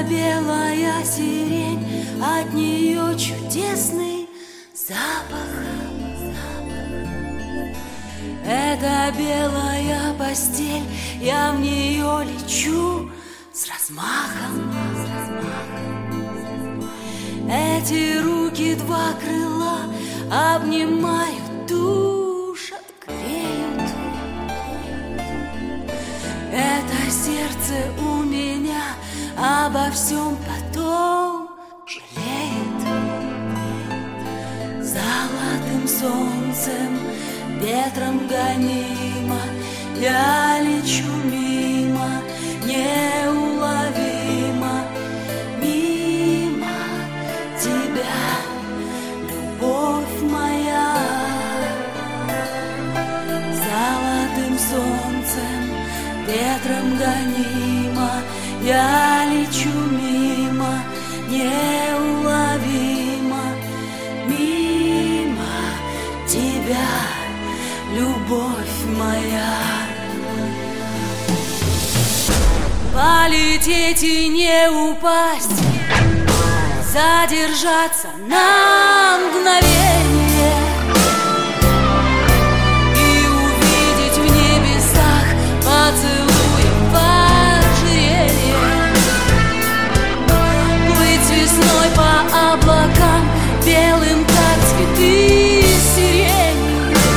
белая сирень, от нее чудесный запах. Это белая постель, я в нее лечу с размахом. Эти руки два крыла обнимают, душат, греют. Это сердце у меня обо всем потом жалеет. Золотым солнцем, ветром гонима, я лечу мимо, неуловимо, мимо тебя, любовь моя. Золотым солнцем, ветром гонима, я лечу мимо, неуловимо, мимо тебя, любовь моя. Полететь и не упасть, задержаться на мгновение и увидеть в небесах поцелуем ожерелье. Плыть весной по облакам, белым как цветы сирени,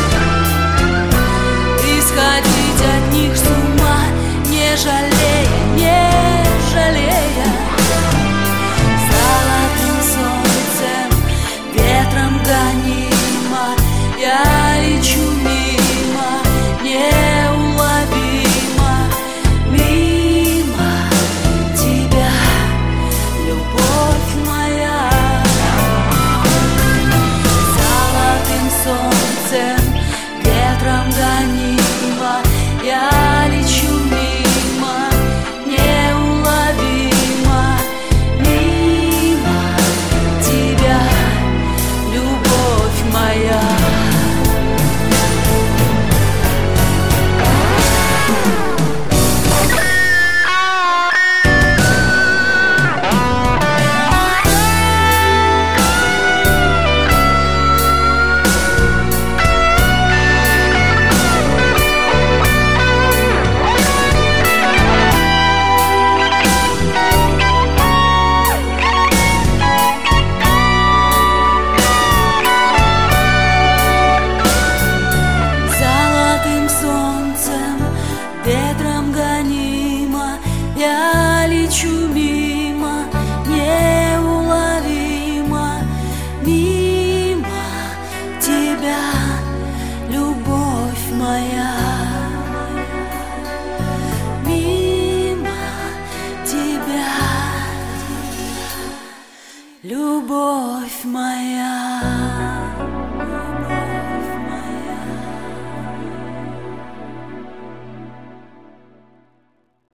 и сходить от них с ума, не жалея, не жалея. Золотым солнцем, ветром гонима, я лечу мимо, неуловимо, мимо тебя, любовь моя. Золотым солнцем, ветром гонима, я лечу мимо, неуловимо, мимо тебя, любовь моя. Золотым солнцем, ветром гонима, я лечу мимо, неуловимо, мимо тебя, любовь моя. Мимо тебя, любовь моя.